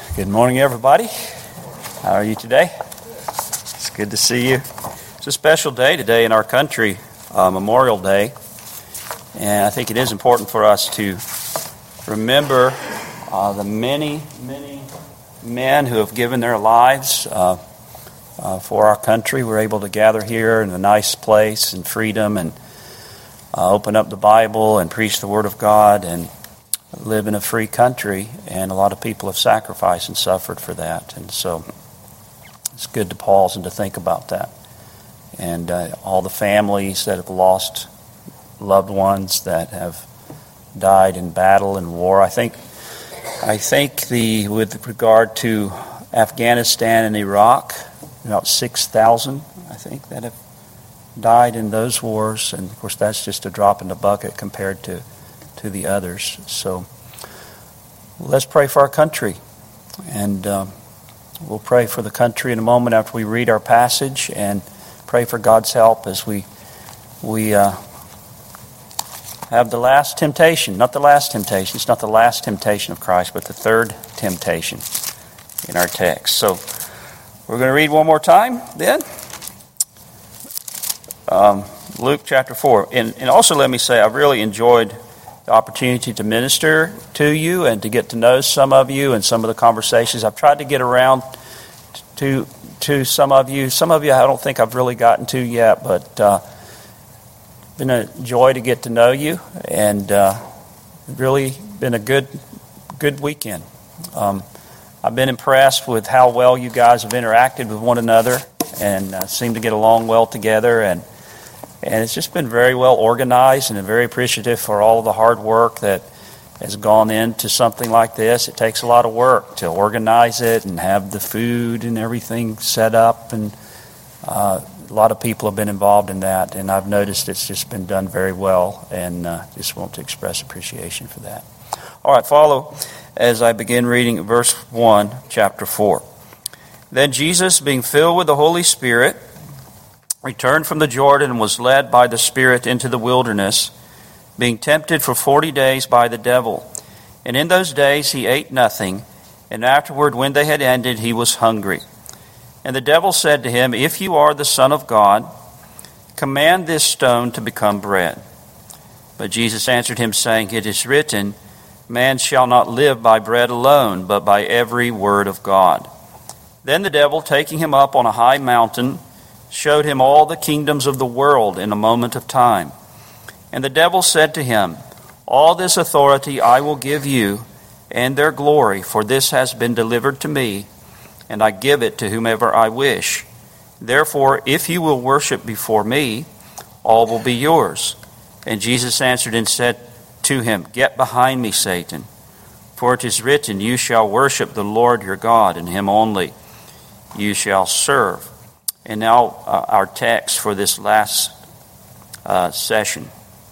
Good morning, everybody. How are you today? It's good to see you. It's a special day today in our country, Memorial Day, and I think it is important for us to remember the many men who have given their lives for our country. We're able to gather here in a nice place and freedom and open up the Bible and preach the Word of God and live in a free country, and a lot of people have sacrificed and suffered for that. And so it's good to pause and to think about that. And all the families that have lost loved ones that have died in battle and war. I think with regard to Afghanistan and Iraq, about 6,000, I think, that have died in those wars. And of course, that's just a drop in the bucket compared to the others. So let's pray for our country, and we'll pray for the country in a moment after we read our passage, and pray for God's help as we have the last temptation. Not the last temptation. It's not the last temptation of Christ, but the third temptation in our text. So we're going to read one more time then. Luke chapter 4. And also let me say, I've really enjoyed the opportunity to minister to you and to get to know some of you and some of the conversations. I've tried to get around to some of you. Some of you I don't think I've really gotten to yet, but it's been a joy to get to know you, and really been a good weekend. I've been impressed with how well you guys have interacted with one another and seem to get along well together, and it's just been very well organized, and I'm very appreciative for all of the hard work that has gone into something like this. It takes a lot of work to organize it and have the food and everything set up, and a lot of people have been involved in that, and I've noticed it's just been done very well, and just want to express appreciation for that. All right, follow as I begin reading verse 1, chapter 4. Then Jesus, being filled with the Holy Spirit, returned from the Jordan and was led by the Spirit into the wilderness, being tempted for 40 days by the devil. And in those days he ate nothing, and afterward, when they had ended, he was hungry. And the devil said to him, If you are the Son of God, command this stone to become bread. But Jesus answered him, saying, It is written, Man shall not live by bread alone, but by every word of God. Then the devil, taking him up on a high mountain, showed him all the kingdoms of the world in a moment of time. And the devil said to him, All this authority I will give you, and their glory, for this has been delivered to me, and I give it to whomever I wish. Therefore, if you will worship before me, all will be yours. And Jesus answered and said to him, Get behind me, Satan, for it is written, You shall worship the Lord your God, and him only you shall serve. And now our text for this last session.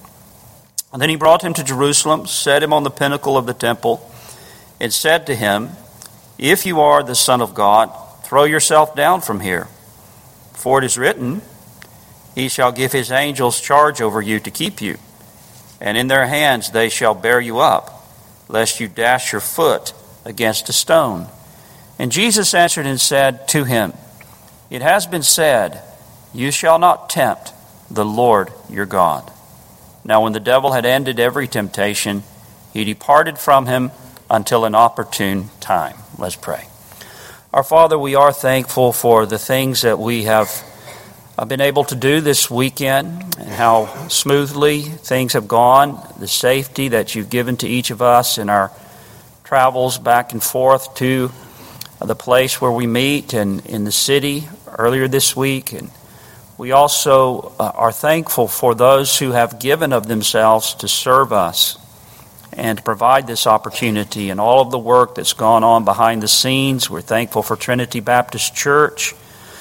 And then he brought him to Jerusalem, set him on the pinnacle of the temple, and said to him, If you are the Son of God, throw yourself down from here. For it is written, He shall give his angels charge over you to keep you, and in their hands they shall bear you up, lest you dash your foot against a stone. And Jesus answered and said to him, It has been said, You shall not tempt the Lord your God. Now when the devil had ended every temptation, he departed from him until an opportune time. Let's pray. Our Father, we are thankful for the things that we have been able to do this weekend, and how smoothly things have gone, the safety that you've given to each of us in our travels back and forth to the place where we meet and in the city earlier this week. And we also are thankful for those who have given of themselves to serve us and to provide this opportunity, and all of the work that's gone on behind the scenes. We're thankful for Trinity Baptist Church,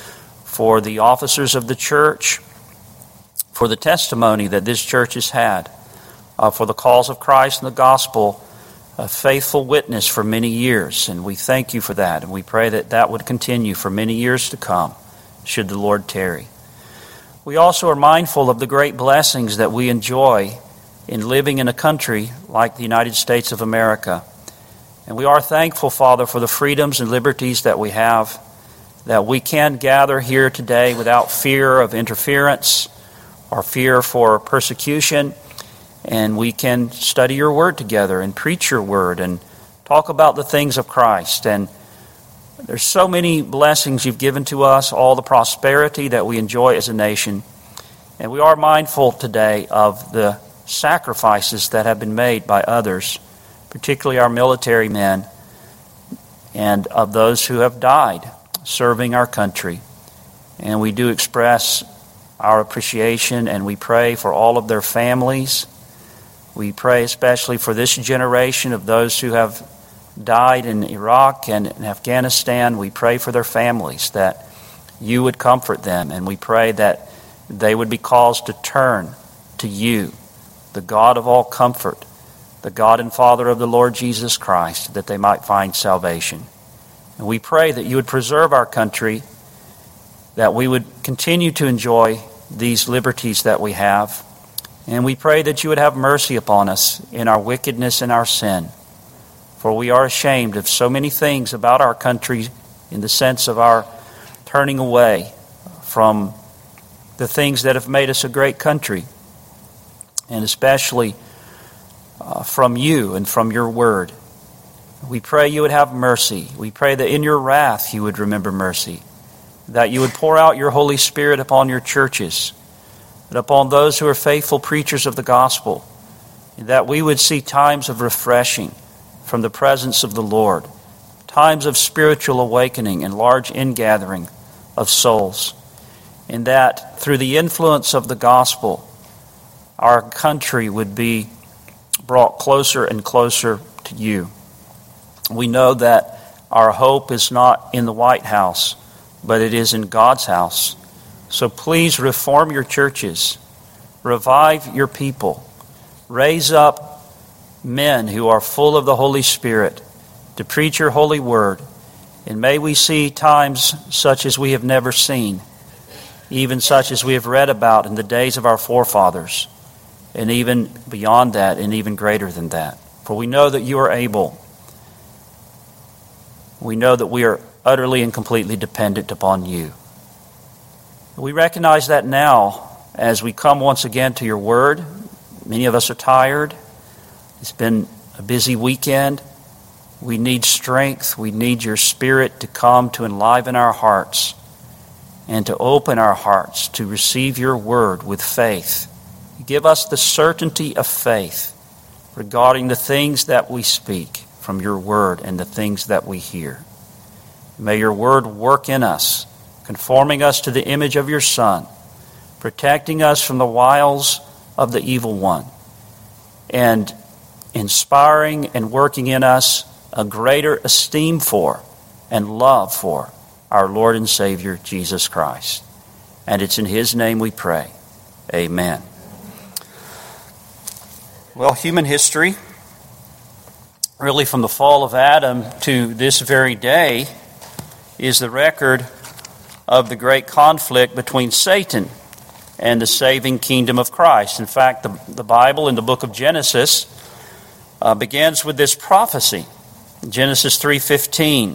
for the officers of the church, for the testimony that this church has had, for the cause of Christ and the gospel, a faithful witness for many years, and we thank you for that, and we pray that that would continue for many years to come, should the Lord tarry. We also are mindful of the great blessings that we enjoy in living in a country like the United States of America, And we are thankful, Father, for the freedoms and liberties that we have, that we can gather here today without fear of interference or fear for persecution, and we can study your word together and preach your word and talk about the things of Christ. And there's so many blessings you've given to us, all the prosperity that we enjoy as a nation. And we are mindful today of the sacrifices that have been made by others, particularly our military men, and of those who have died serving our country. And we do express our appreciation, and we pray for all of their families. We pray especially for this generation of those who have died in Iraq and in Afghanistan. We pray for their families, that you would comfort them, and we pray that they would be caused to turn to you, the God of all comfort, the God and Father of the Lord Jesus Christ, that they might find salvation. And we pray that you would preserve our country, that we would continue to enjoy these liberties that we have. And we pray that you would have mercy upon us in our wickedness and our sin. For we are ashamed of so many things about our country in the sense of our turning away from the things that have made us a great country, and especially from you and from your word. We pray you would have mercy. We pray that in your wrath you would remember mercy, that you would pour out your Holy Spirit upon your churches, and upon those who are faithful preachers of the gospel, and that we would see times of refreshing from the presence of the Lord, times of spiritual awakening and large ingathering of souls, and that through the influence of the gospel, our country would be brought closer and closer to you. We know that our hope is not in the White House, but it is in God's house. So please reform your churches, revive your people, raise up men who are full of the Holy Spirit to preach your holy word, and may we see times such as we have never seen, even such as we have read about in the days of our forefathers, and even beyond that, and even greater than that. For we know that you are able. We know that we are utterly and completely dependent upon you. We recognize that now as we come once again to your word. Many of us are tired. It's been a busy weekend. We need strength. We need your Spirit to come to enliven our hearts and to open our hearts to receive your word with faith. Give us the certainty of faith regarding the things that we speak from your word and the things that we hear. May your word work in us, conforming us to the image of your Son, protecting us from the wiles of the evil one, and inspiring and working in us a greater esteem for and love for our Lord and Savior, Jesus Christ. And it's in his name we pray. Amen. Well, human history, really from the fall of Adam to this very day, is the record of the great conflict between Satan and the saving kingdom of Christ. In fact, the Bible in the book of Genesis begins with this prophecy. Genesis 3:15.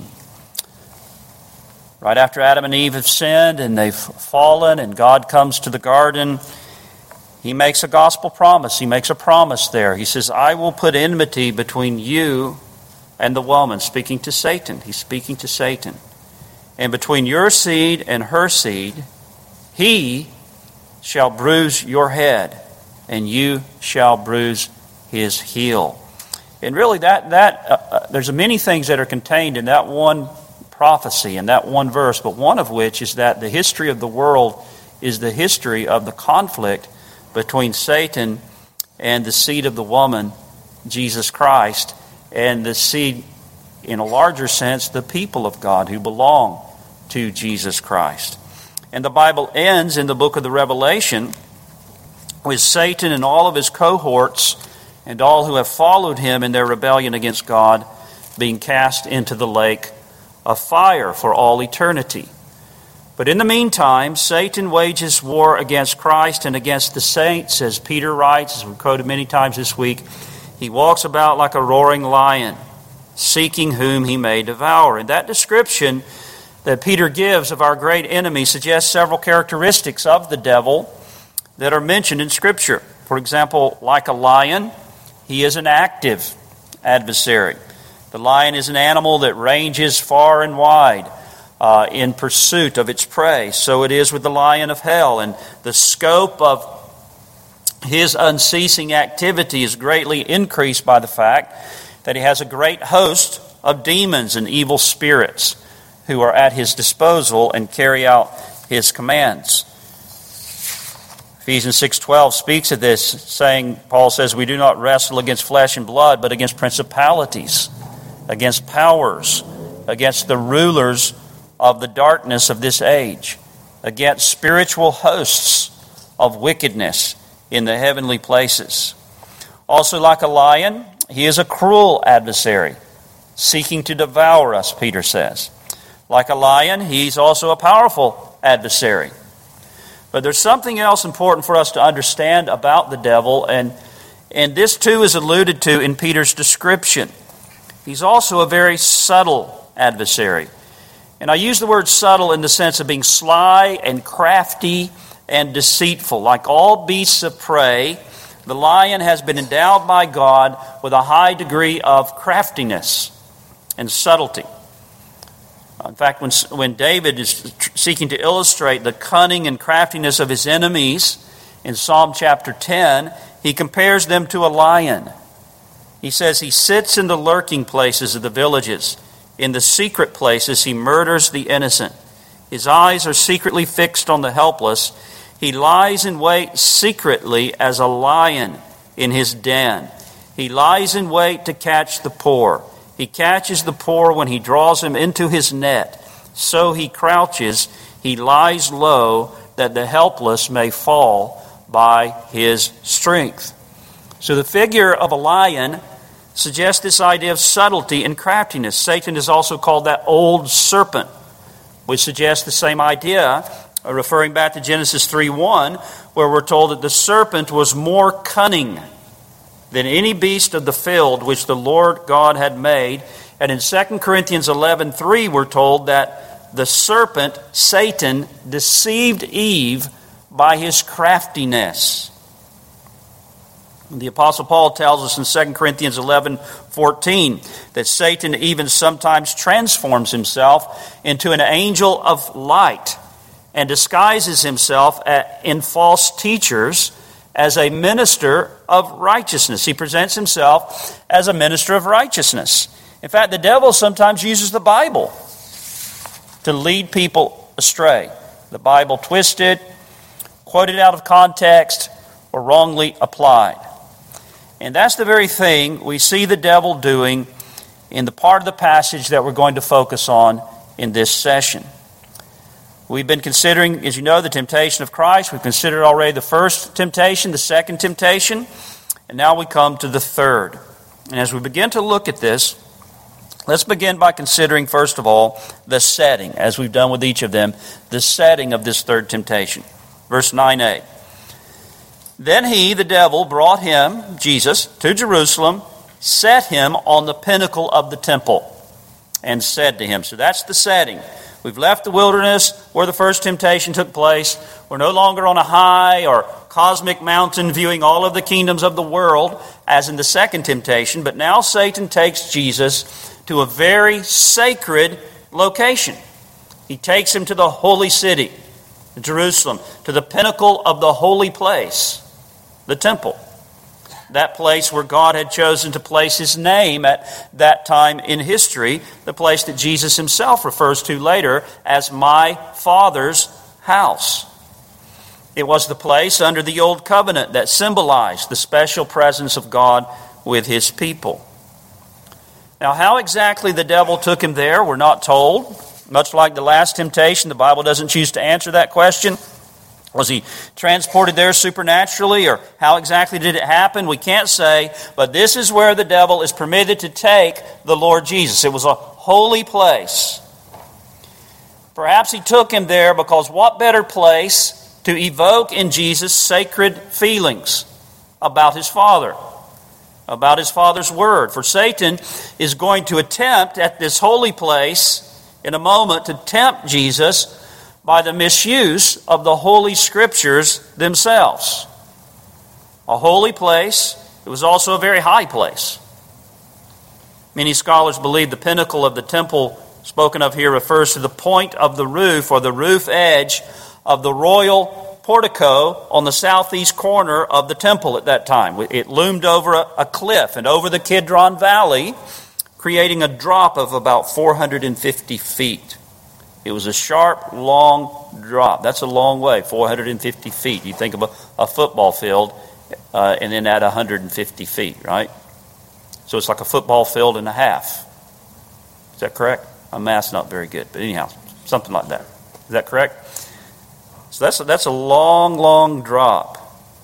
Right after Adam and Eve have sinned and they've fallen and God comes to the garden, he makes a gospel promise. He makes a promise there. He says, I will put enmity between you and the woman, speaking to Satan. He's speaking to Satan. And between your seed and her seed, he shall bruise your head, and you shall bruise his heel. And really, there's many things that are contained in that one prophecy, in that one verse, but one of which is that the history of the world is the history of the conflict between Satan and the seed of the woman, Jesus Christ, and the seed, in a larger sense, the people of God who belong to Jesus Christ. And the Bible ends in the book of the Revelation with Satan and all of his cohorts and all who have followed him in their rebellion against God being cast into the lake of fire for all eternity. But in the meantime, Satan wages war against Christ and against the saints. As Peter writes, as we've quoted many times this week, he walks about like a roaring lion, seeking whom he may devour. And that description that Peter gives of our great enemy suggests several characteristics of the devil that are mentioned in Scripture. For example, like a lion, he is an active adversary. The lion is an animal that ranges far and wide in pursuit of its prey. So it is with the lion of hell, and the scope of his unceasing activity is greatly increased by the fact that he has a great host of demons and evil spirits who are at his disposal and carry out his commands. Ephesians 6:12 speaks of this, saying, Paul says, we do not wrestle against flesh and blood, but against principalities, against powers, against the rulers of the darkness of this age, against spiritual hosts of wickedness in the heavenly places. Also, like a lion, he is a cruel adversary, seeking to devour us, Peter says. Like a lion, he's also a powerful adversary. But there's something else important for us to understand about the devil, and this too is alluded to in Peter's description. He's also a very subtle adversary. And I use the word subtle in the sense of being sly and crafty and deceitful. Like all beasts of prey, the lion has been endowed by God with a high degree of craftiness and subtlety. In fact, when David is seeking to illustrate the cunning and craftiness of his enemies in Psalm chapter 10, he compares them to a lion. He says he sits in the lurking places of the villages. In the secret places he murders the innocent. His eyes are secretly fixed on the helpless. He lies in wait secretly as a lion in his den. He lies in wait to catch the poor. He catches the poor when he draws him into his net. So he crouches, he lies low, that the helpless may fall by his strength. So the figure of a lion suggests this idea of subtlety and craftiness. Satan is also called that old serpent, which suggests the same idea, referring back to Genesis 3:1, where we're told that the serpent was more cunning than any beast of the field which the Lord God had made. And in 2 Corinthians 11:3, we're told that the serpent, Satan, deceived Eve by his craftiness. The Apostle Paul tells us in 2 Corinthians 11:14 that Satan even sometimes transforms himself into an angel of light and disguises himself in false teachers as a minister of righteousness. He presents himself as a minister of righteousness. In fact, the devil sometimes uses the Bible to lead people astray. The Bible twisted, quoted out of context, or wrongly applied. And that's the very thing we see the devil doing in the part of the passage that we're going to focus on in this session. We've been considering, as you know, the temptation of Christ. We've considered already the first temptation, the second temptation, and now we come to the third. And as we begin to look at this, let's begin by considering, first of all, the setting, as we've done with each of them, the setting of this third temptation. Verse 9a. Then he, the devil, brought him, Jesus, to Jerusalem, set him on the pinnacle of the temple, and said to him. So that's the setting. We've left the wilderness where the first temptation took place. We're no longer on a high or cosmic mountain viewing all of the kingdoms of the world, as in the second temptation. But now Satan takes Jesus to a very sacred location. He takes him to the holy city, Jerusalem, to the pinnacle of the holy place, the temple. That place where God had chosen to place his name at that time in history, the place that Jesus himself refers to later as my Father's house. It was the place under the old covenant that symbolized the special presence of God with his people. Now, how exactly the devil took him there, we're not told. Much like the last temptation, the Bible doesn't choose to answer that question. Was he transported there supernaturally, or how exactly did it happen? We can't say, but this is where the devil is permitted to take the Lord Jesus. It was a holy place. Perhaps he took him there because what better place to evoke in Jesus sacred feelings about his Father about his Father's word. For Satan is going to attempt at this holy place in a moment to tempt Jesus by the misuse of the Holy Scriptures themselves. A holy place, it was also a very high place. Many scholars believe the pinnacle of the temple spoken of here refers to the point of the roof or the roof edge of the royal portico on the southeast corner of the temple at that time. It loomed over a cliff and over the Kidron Valley, creating a drop of about 450 feet. It was a sharp, long drop. That's a long way, 450 feet. You think of a football field and then add 150 feet, right? So it's like a football field and a half. Is that correct? My math's not very good, but anyhow, something like that. Is that correct? So that's a long, long drop.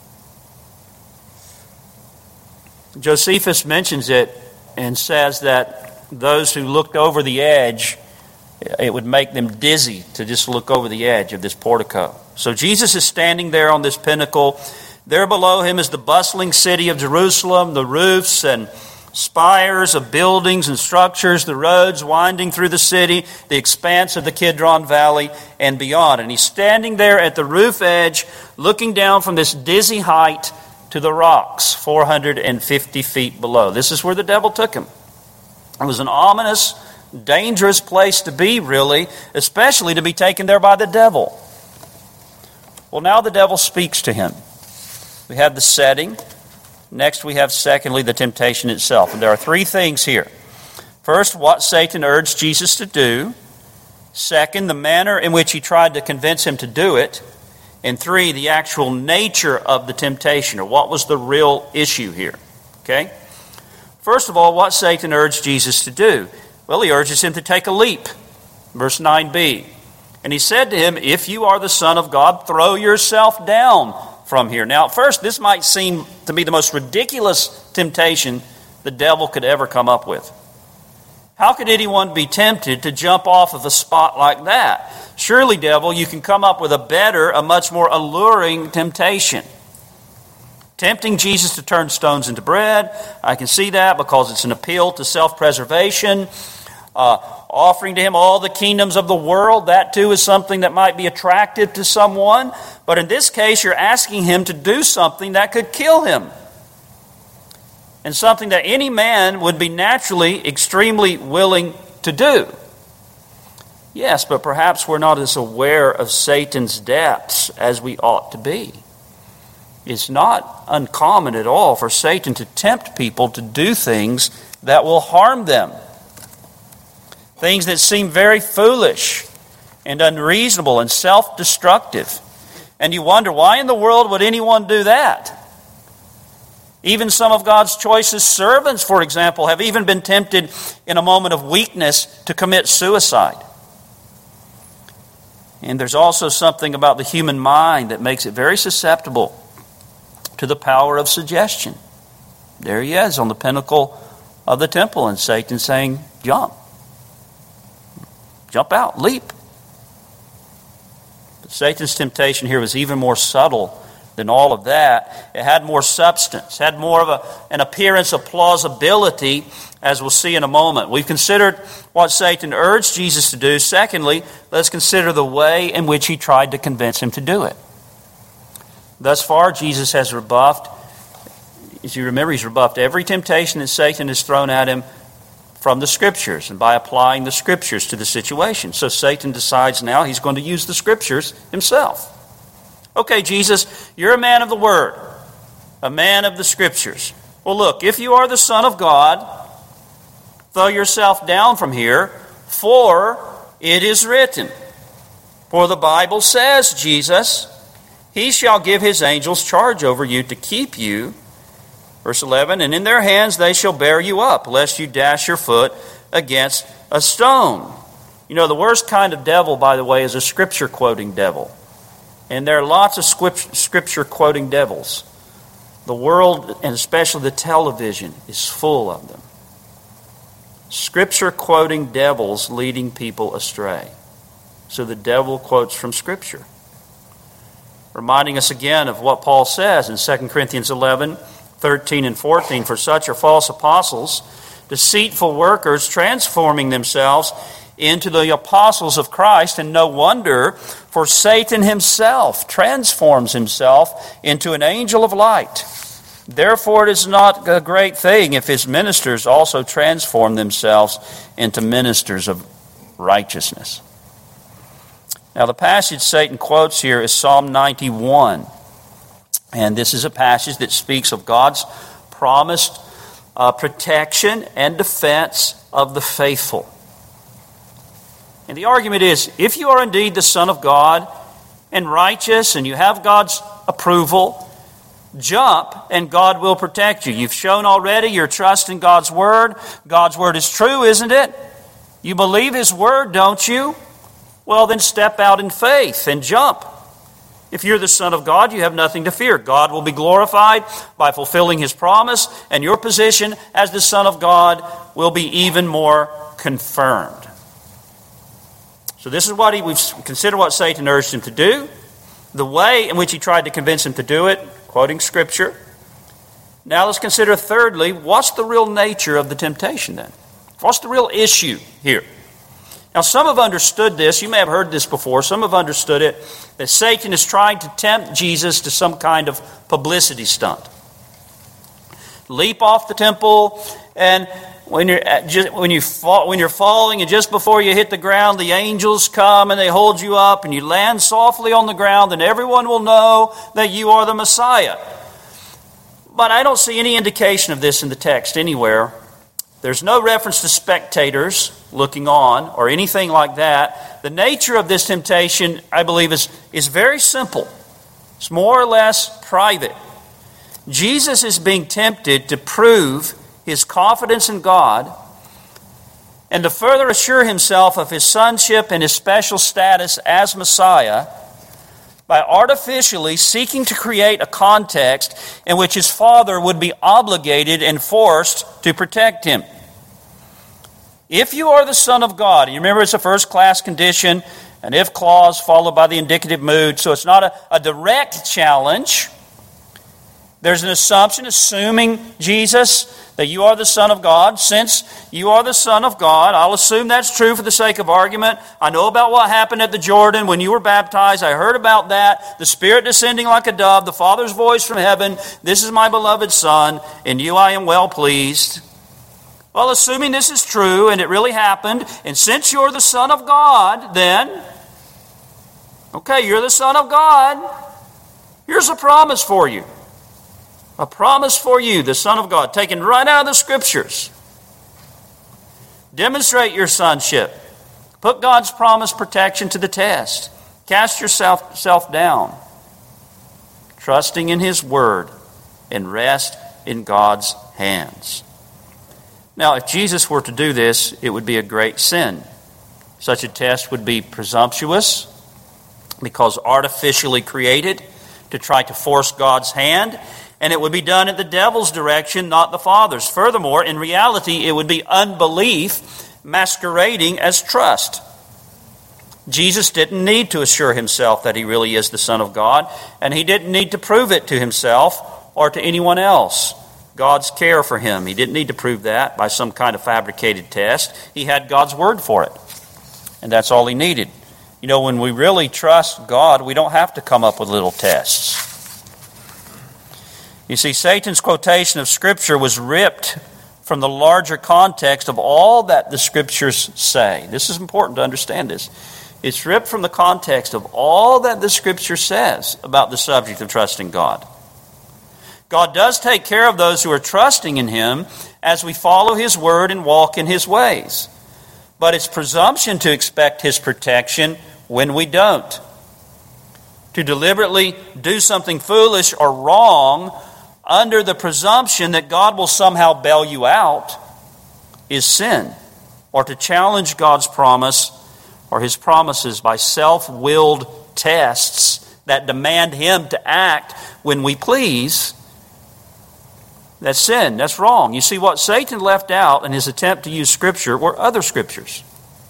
Josephus mentions it and says that those who looked over the edge, it would make them dizzy to just look over the edge of this portico. So Jesus is standing there on this pinnacle. There below him is the bustling city of Jerusalem, the roofs and spires of buildings and structures, the roads winding through the city, the expanse of the Kidron Valley, and beyond. And he's standing there at the roof edge, looking down from this dizzy height to the rocks, 450 feet below. This is where the devil took him. It was an ominous, dangerous place to be, really, especially to be taken there by the devil. Well, now the devil speaks to him. We have the setting. Next, we have, secondly, the temptation itself. And there are three things here. First, what Satan urged Jesus to do. Second, the manner in which he tried to convince him to do it. And three, the actual nature of the temptation, or what was the real issue here. Okay? First of all, what Satan urged Jesus to do. Well, he urges him to take a leap. Verse 9b. And he said to him, "If you are the Son of God, throw yourself down from here." Now, at first, this might seem to be the most ridiculous temptation the devil could ever come up with. How could anyone be tempted to jump off of a spot like that? Surely, devil, you can come up with a better, a much more alluring temptation. Tempting Jesus to turn stones into bread, I can see that because it's an appeal to self-preservation. Offering to him all the kingdoms of the world, that too is something that might be attractive to someone. But in this case, you're asking him to do something that could kill him. And something that any man would be naturally extremely willing to do. Yes, but perhaps we're not as aware of Satan's depths as we ought to be. It's not uncommon at all for Satan to tempt people to do things that will harm them. Things that seem very foolish and unreasonable and self-destructive. And you wonder, why in the world would anyone do that? Even some of God's choicest servants, for example, have even been tempted in a moment of weakness to commit suicide. And there's also something about the human mind that makes it very susceptible to the power of suggestion. There he is on the pinnacle of the temple, and Satan saying, "Jump. Jump out, leap." But Satan's temptation here was even more subtle than all of that. It had more substance, had more of an appearance of plausibility, as we'll see in a moment. We've considered what Satan urged Jesus to do. Secondly, let's consider the way in which he tried to convince him to do it. Thus far, Jesus has rebuffed, as you remember, he's rebuffed every temptation that Satan has thrown at him from the Scriptures and by applying the Scriptures to the situation. So Satan decides now he's going to use the Scriptures himself. Okay, Jesus, you're a man of the Word, a man of the Scriptures. Well, look, if you are the Son of God, throw yourself down from here, for it is written. For the Bible says, Jesus, he shall give his angels charge over you to keep you. Verse 11, and in their hands they shall bear you up, lest you dash your foot against a stone. You know, the worst kind of devil, by the way, is a Scripture-quoting devil. And there are lots of Scripture-quoting devils. The world, and especially the television, is full of them. Scripture-quoting devils leading people astray. So the devil quotes from Scripture. Reminding us again of what Paul says in 2 Corinthians 11, 13 and 14, for such are false apostles, deceitful workers, transforming themselves into the apostles of Christ. And no wonder, for Satan himself transforms himself into an angel of light. Therefore it is not a great thing if his ministers also transform themselves into ministers of righteousness. Now the passage Satan quotes here is Psalm 91. And this is a passage that speaks of God's promised protection and defense of the faithful. And the argument is, if you are indeed the Son of God and righteous and you have God's approval, jump and God will protect you. You've shown already your trust in God's Word. God's Word is true, isn't it? You believe His Word, don't you? Well, then step out in faith and jump. If you're the Son of God, you have nothing to fear. God will be glorified by fulfilling His promise, and your position as the Son of God will be even more confirmed. So this is what we've considered what Satan urged him to do, the way in which he tried to convince him to do it, quoting Scripture. Now let's consider thirdly, what's the real nature of the temptation then? What's the real issue here? Now some have understood this, you may have heard this before, some have understood it, that Satan is trying to tempt Jesus to some kind of publicity stunt. Leap off the temple, and when you're falling, and just before you hit the ground, the angels come and they hold you up, and you land softly on the ground, and everyone will know that you are the Messiah. But I don't see any indication of this in the text anywhere. There's no reference to spectators looking on or anything like that. The nature of this temptation, I believe, is very simple. It's more or less private. Jesus is being tempted to prove his confidence in God and to further assure himself of his sonship and his special status as Messiah by artificially seeking to create a context in which his Father would be obligated and forced to protect him. If you are the Son of God, and you remember it's a first-class condition, an if clause followed by the indicative mood, so it's not a direct challenge. There's an assumption, assuming Jesus, that you are the Son of God. Since you are the Son of God, I'll assume that's true for the sake of argument. I know about what happened at the Jordan when you were baptized. I heard about that. The Spirit descending like a dove, the Father's voice from heaven. This is my beloved Son, in you I am well pleased. Well, assuming this is true and it really happened, and since you're the Son of God, then, okay, you're the Son of God. Here's a promise for you. A promise for you, the Son of God, taken right out of the Scriptures. Demonstrate your sonship. Put God's promised protection to the test. Cast yourself down, trusting in His Word, and rest in God's hands. Now, if Jesus were to do this, it would be a great sin. Such a test would be presumptuous because artificially created to try to force God's hand, and it would be done at the devil's direction, not the Father's. Furthermore, in reality, it would be unbelief masquerading as trust. Jesus didn't need to assure himself that he really is the Son of God, and he didn't need to prove it to himself or to anyone else. God's care for him. He didn't need to prove that by some kind of fabricated test. He had God's Word for it, and that's all he needed. You know, when we really trust God, we don't have to come up with little tests. You see, Satan's quotation of Scripture was ripped from the larger context of all that the Scriptures say. This is important to understand this. It's ripped from the context of all that the Scripture says about the subject of trusting God. God does take care of those who are trusting in Him as we follow His Word and walk in His ways. But it's presumption to expect His protection when we don't. To deliberately do something foolish or wrong under the presumption that God will somehow bail you out is sin. Or to challenge God's promise or His promises by self-willed tests that demand Him to act when we please, that's sin. That's wrong. You see, what Satan left out in his attempt to use Scripture were other Scriptures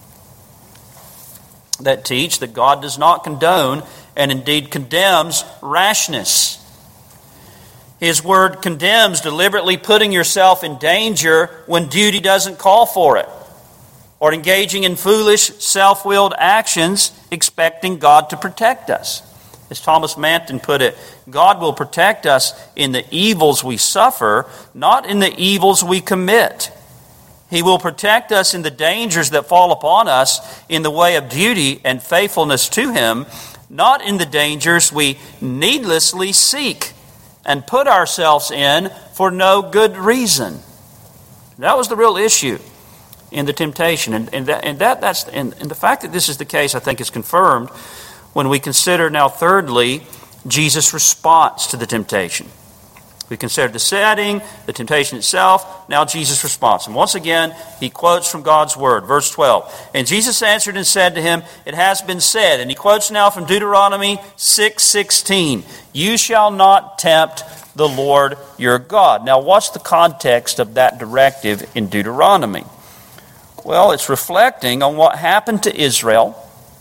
that teach that God does not condone and indeed condemns rashness. His word condemns deliberately putting yourself in danger when duty doesn't call for it, or engaging in foolish, self-willed actions expecting God to protect us. As Thomas Manton put it, God will protect us in the evils we suffer, not in the evils we commit. He will protect us in the dangers that fall upon us in the way of duty and faithfulness to Him, not in the dangers we needlessly seek and put ourselves in for no good reason. That was the real issue in the temptation. And the fact that this is the case, I think, is confirmed when we consider now, thirdly, Jesus' response to the temptation. We considered the setting, the temptation itself, now Jesus' response. And once again, he quotes from God's Word, verse 12. And Jesus answered and said to him, "It has been said," and he quotes now from Deuteronomy 6:16, "You shall not tempt the Lord your God." Now, what's the context of that directive in Deuteronomy? Well, it's reflecting on what happened to Israel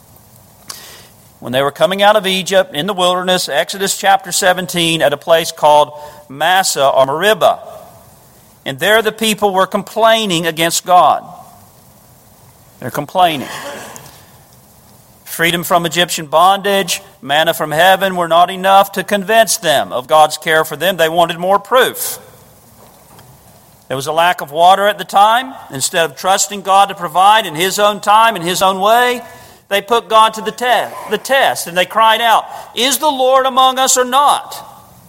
when they were coming out of Egypt in the wilderness, Exodus chapter 17, at a place called Massah or Meribah. And there the people were complaining against God. They're complaining. Freedom from Egyptian bondage, manna from heaven were not enough to convince them of God's care for them. They wanted more proof. There was a lack of water at the time. Instead of trusting God to provide in His own time, in His own way, they put God to the test, and they cried out, "Is the Lord among us or not?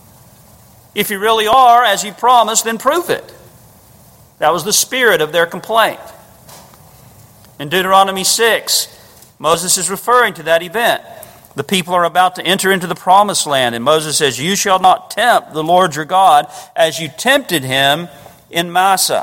If you really are, as you promised, then prove it." That was the spirit of their complaint. In Deuteronomy 6, Moses is referring to that event. The people are about to enter into the promised land, and Moses says, "You shall not tempt the Lord your God as you tempted Him in Massah."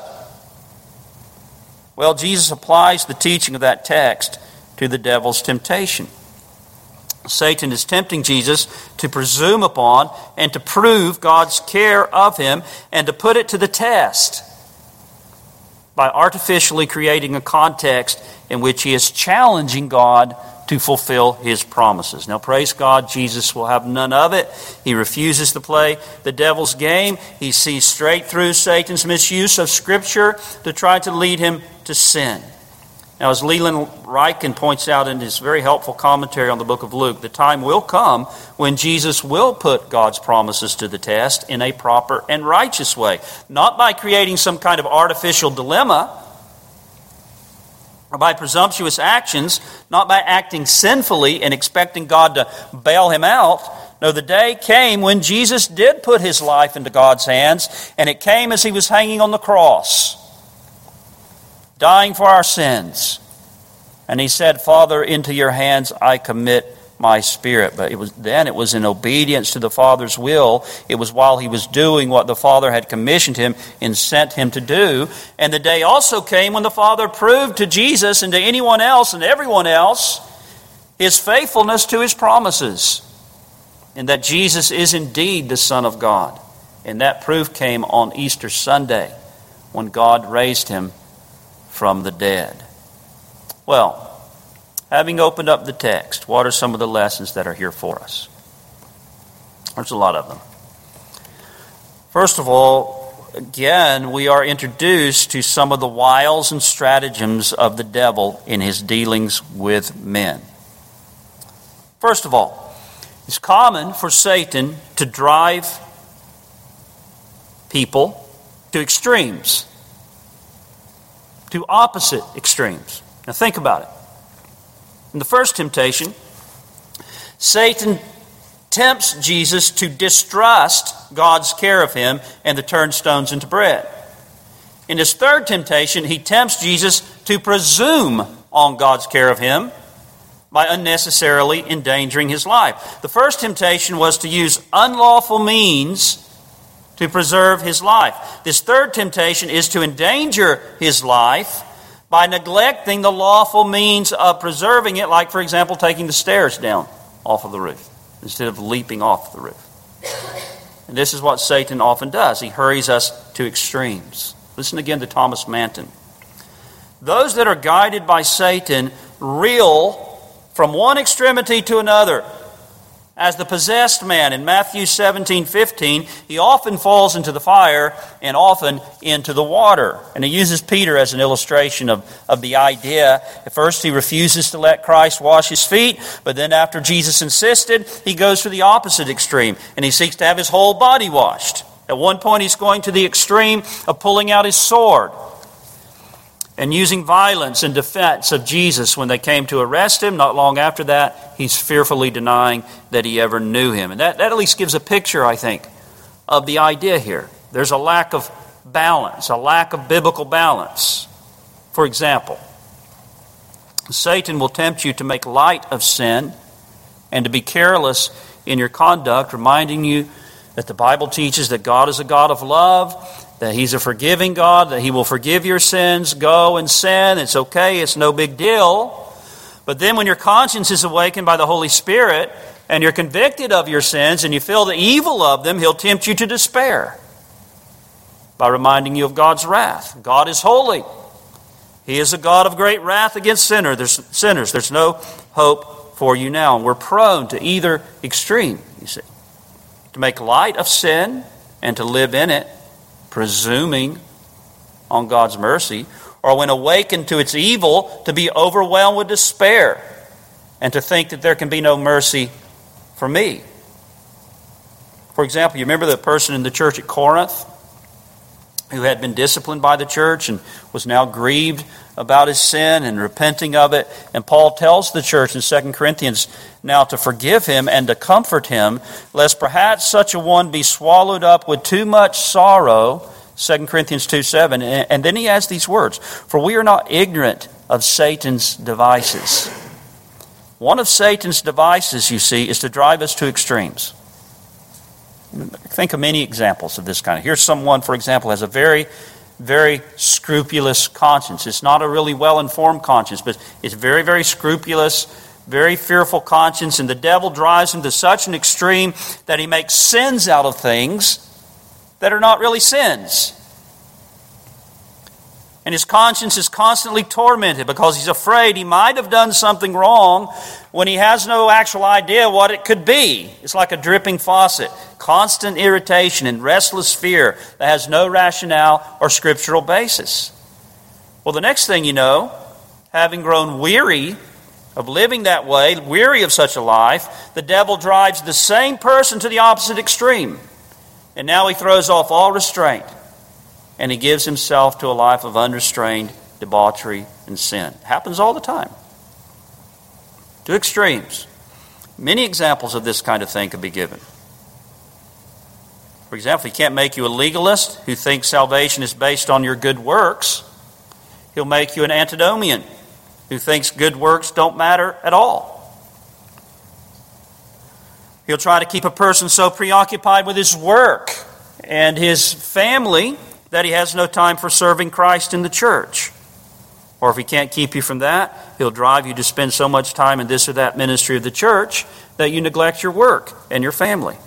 Well, Jesus applies the teaching of that text to the devil's temptation. Satan is tempting Jesus to presume upon and to prove God's care of him and to put it to the test by artificially creating a context in which he is challenging God to fulfill His promises. Now, praise God, Jesus will have none of it. He refuses to play the devil's game. He sees straight through Satan's misuse of Scripture to try to lead him to sin. Now, as Leland Ryken points out in his very helpful commentary on the book of Luke, the time will come when Jesus will put God's promises to the test in a proper and righteous way. Not by creating some kind of artificial dilemma, or by presumptuous actions, not by acting sinfully and expecting God to bail him out. No, the day came when Jesus did put His life into God's hands, and it came as He was hanging on the cross, dying for our sins. And He said, "Father, into your hands I commit my spirit." But it was in obedience to the Father's will. It was while He was doing what the Father had commissioned Him and sent Him to do. And the day also came when the Father proved to Jesus and to anyone else and everyone else His faithfulness to His promises, and that Jesus is indeed the Son of God. And that proof came on Easter Sunday when God raised Him from the dead. Well, having opened up the text, what are some of the lessons that are here for us? There's a lot of them. First of all, again, we are introduced to some of the wiles and stratagems of the devil in his dealings with men. First of all, it's common for Satan to drive people to extremes, to opposite extremes. Now think about it. In the first temptation, Satan tempts Jesus to distrust God's care of him and to turn stones into bread. In his third temptation, he tempts Jesus to presume on God's care of him by unnecessarily endangering his life. The first temptation was to use unlawful means to preserve his life. This third temptation is to endanger his life by neglecting the lawful means of preserving it, like, for example, taking the stairs down off of the roof instead of leaping off the roof. And this is what Satan often does. He hurries us to extremes. Listen again to Thomas Manton. Those that are guided by Satan reel from one extremity to another, As the possessed man in Matthew 17:15, he often falls into the fire and often into the water. And he uses Peter as an illustration of the idea. At first he refuses to let Christ wash his feet, but then after Jesus insisted, he goes to the opposite extreme and he seeks to have his whole body washed. At one point he's going to the extreme of pulling out his sword and using violence in defense of Jesus when they came to arrest him. Not long after that, he's fearfully denying that he ever knew him. And that at least gives a picture, I think, of the idea here. There's a lack of balance, a lack of biblical balance. For example, Satan will tempt you to make light of sin and to be careless in your conduct, reminding you that the Bible teaches that God is a God of love, that He's a forgiving God, that He will forgive your sins. Go and sin. It's okay. It's no big deal. But then when your conscience is awakened by the Holy Spirit and you're convicted of your sins and you feel the evil of them, He'll tempt you to despair by reminding you of God's wrath. God is holy. He is a God of great wrath against sinners. There's no hope for you now. And we're prone to either extreme, you see, to make light of sin and to live in it, presuming on God's mercy, or when awakened to its evil, to be overwhelmed with despair and to think that there can be no mercy for me. For example, you remember the person in the church at Corinth who had been disciplined by the church and was now grieved about his sin and repenting of it. And Paul tells the church in 2 Corinthians now to forgive him and to comfort him, lest perhaps such a one be swallowed up with too much sorrow, 2 Corinthians 2:7. And then he adds these words, "For we are not ignorant of Satan's devices." One of Satan's devices, you see, is to drive us to extremes. Think of many examples of this kind. Here's someone, for example, has a very, very scrupulous conscience. It's not a really well-informed conscience, but it's very, very scrupulous, very fearful conscience, and the devil drives him to such an extreme that he makes sins out of things that are not really sins. And his conscience is constantly tormented because he's afraid he might have done something wrong when he has no actual idea what it could be. It's like a dripping faucet. Constant irritation and restless fear that has no rationale or scriptural basis. Well, the next thing you know, having grown weary of living that way, weary of such a life, the devil drives the same person to the opposite extreme. And now he throws off all restraint. And he gives himself to a life of unrestrained debauchery and sin. It happens all the time. Two extremes. Many examples of this kind of thing could be given. For example, he can't make you a legalist who thinks salvation is based on your good works. He'll make you an antinomian who thinks good works don't matter at all. He'll try to keep a person so preoccupied with his work and his family that he has no time for serving Christ in the church. Or if he can't keep you from that, he'll drive you to spend so much time in this or that ministry of the church that you neglect your work and your family.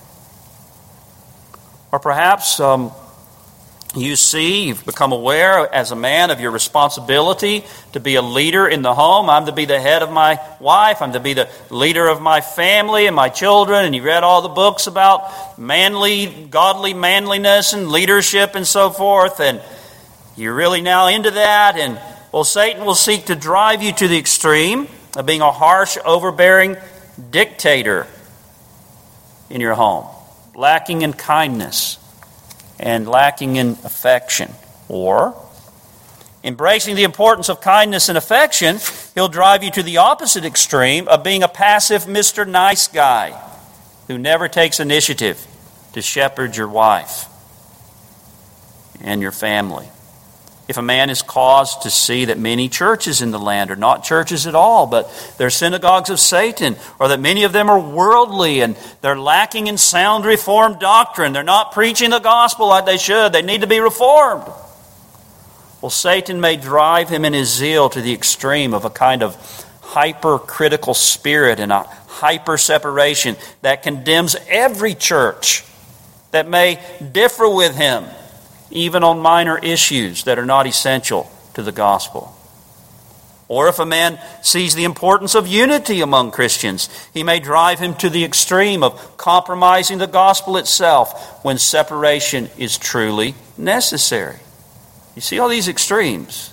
Or perhaps you've become aware as a man of your responsibility to be a leader in the home. I'm to be the head of my wife. I'm to be the leader of my family and my children. And you read all the books about godly manliness and leadership and so forth. And you're really now into that. And well, Satan will seek to drive you to the extreme of being a harsh, overbearing dictator in your home, lacking in kindness and lacking in affection. Or, embracing the importance of kindness and affection, he'll drive you to the opposite extreme of being a passive Mr. Nice Guy who never takes initiative to shepherd your wife and your family. If a man is caused to see that many churches in the land are not churches at all, but they're synagogues of Satan, or that many of them are worldly and they're lacking in sound Reformed doctrine, they're not preaching the gospel like they should, they need to be reformed. Well, Satan may drive him in his zeal to the extreme of a kind of hypercritical spirit and a hyper-separation that condemns every church that may differ with him, even on minor issues that are not essential to the gospel. Or if a man sees the importance of unity among Christians, he may drive him to the extreme of compromising the gospel itself when separation is truly necessary. You see all these extremes.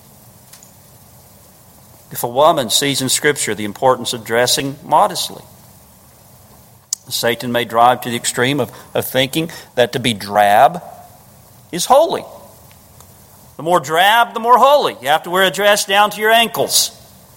If a woman sees in Scripture the importance of dressing modestly, Satan may drive to the extreme of thinking that to be drab is holy. The more drab, the more holy. You have to wear a dress down to your ankles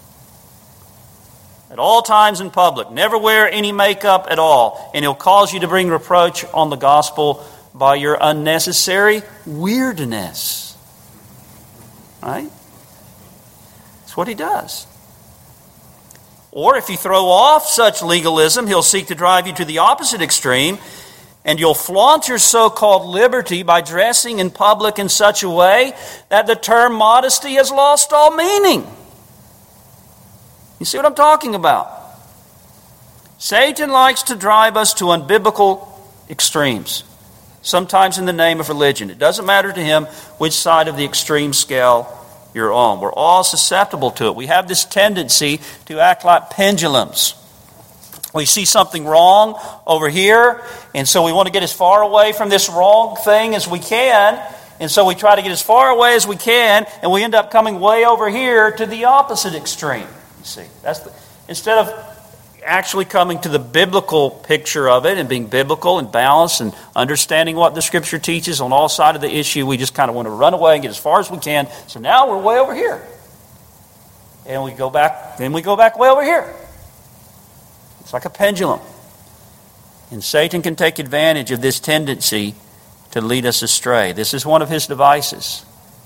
at all times in public. Never wear any makeup at all. And he'll cause you to bring reproach on the gospel by your unnecessary weirdness. Right? That's what he does. Or if you throw off such legalism, he'll seek to drive you to the opposite extreme, and you'll flaunt your so-called liberty by dressing in public in such a way that the term modesty has lost all meaning. You see what I'm talking about? Satan likes to drive us to unbiblical extremes, sometimes in the name of religion. It doesn't matter to him which side of the extreme scale you're on. We're all susceptible to it. We have this tendency to act like pendulums. We see something wrong over here, and so we want to get as far away from this wrong thing as we can, and so we try to get as far away as we can, and we end up coming way over here to the opposite extreme. You see, instead of actually coming to the biblical picture of it and being biblical and balanced and understanding what the Scripture teaches on all sides of the issue, we just kind of want to run away and get as far as we can. So now we're way over here, and we go back. Then we go back way over here. It's like a pendulum. And Satan can take advantage of this tendency to lead us astray. This is one of his devices.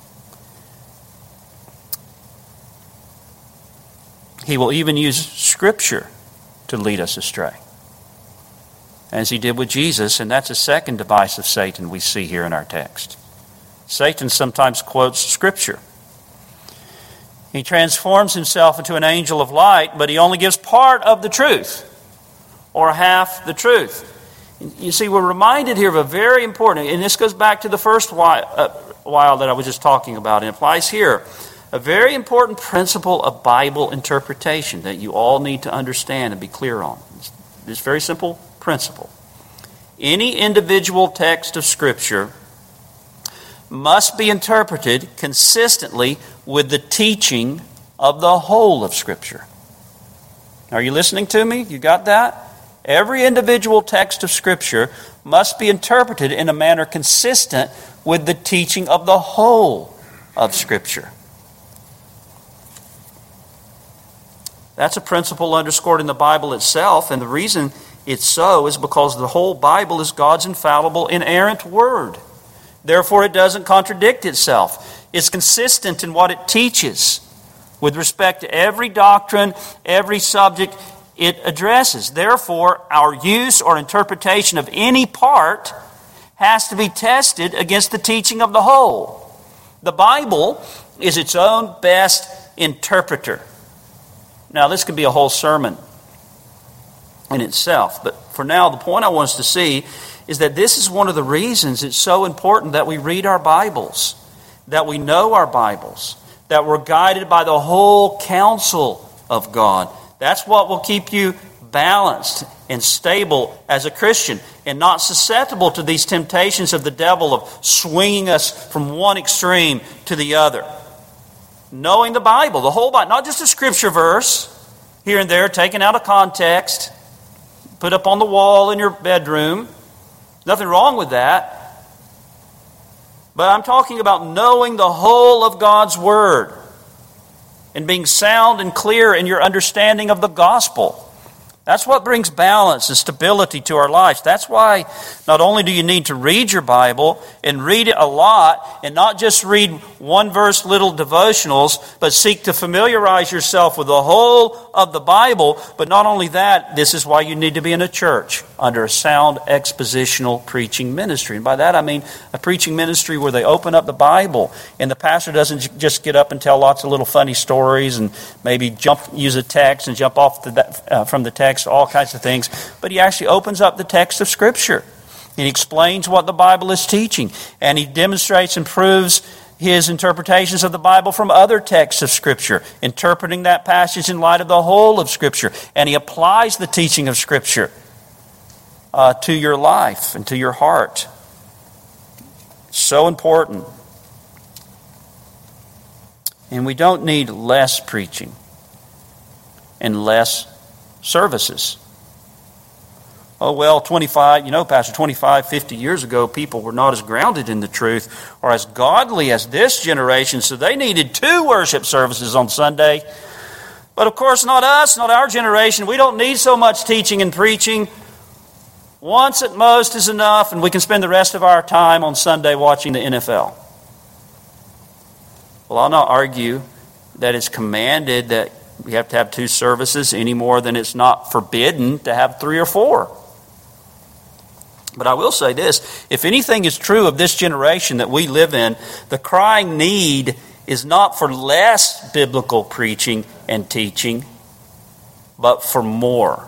He will even use Scripture to lead us astray, as he did with Jesus, and that's a second device of Satan we see here in our text. Satan sometimes quotes Scripture. He transforms himself into an angel of light, but he only gives part of the truth, or half the truth. You see, we're reminded here of a very important, and this goes back to the first while that I was just talking about, and it applies here, a very important principle of Bible interpretation that you all need to understand and be clear on. This very simple principle. Any individual text of Scripture must be interpreted consistently with the teaching of the whole of Scripture. Are you listening to me? You got that? Every individual text of Scripture must be interpreted in a manner consistent with the teaching of the whole of Scripture. That's a principle underscored in the Bible itself, and the reason it's so is because the whole Bible is God's infallible, inerrant Word. Therefore, it doesn't contradict itself. It's consistent in what it teaches with respect to every doctrine, every subject it addresses. Therefore, our use or interpretation of any part has to be tested against the teaching of the whole. The Bible is its own best interpreter. Now, this could be a whole sermon in itself, but for now, the point I want us to see is that this is one of the reasons it's so important that we read our Bibles, that we know our Bibles, that we're guided by the whole counsel of God. That's what will keep you balanced and stable as a Christian and not susceptible to these temptations of the devil of swinging us from one extreme to the other. Knowing the Bible, the whole Bible, not just a scripture verse here and there taken out of context, put up on the wall in your bedroom. Nothing wrong with that. But I'm talking about knowing the whole of God's Word and being sound and clear in your understanding of the gospel. That's what brings balance and stability to our lives. That's why not only do you need to read your Bible and read it a lot and not just read one verse little devotionals, but seek to familiarize yourself with the whole of the Bible. But not only that, this is why you need to be in a church under a sound expositional preaching ministry. And by that I mean a preaching ministry where they open up the Bible and the pastor doesn't just get up and tell lots of little funny stories and maybe use a text and jump off from the text, all kinds of things, but he actually opens up the text of Scripture and he explains what the Bible is teaching, and he demonstrates and proves his interpretations of the Bible from other texts of Scripture, interpreting that passage in light of the whole of Scripture. And he applies the teaching of Scripture to your life and to your heart. So important. And we don't need less preaching and less services. Oh, well, 25, 50 years ago, people were not as grounded in the truth or as godly as this generation, so they needed 2 worship services on Sunday. But of course, not us, not our generation. We don't need so much teaching and preaching. Once at most is enough, and we can spend the rest of our time on Sunday watching the NFL. Well, I'll not argue that it's commanded that we have to have 2 services any more than it's not forbidden to have 3 or 4. But I will say this, if anything is true of this generation that we live in, the crying need is not for less biblical preaching and teaching, but for more.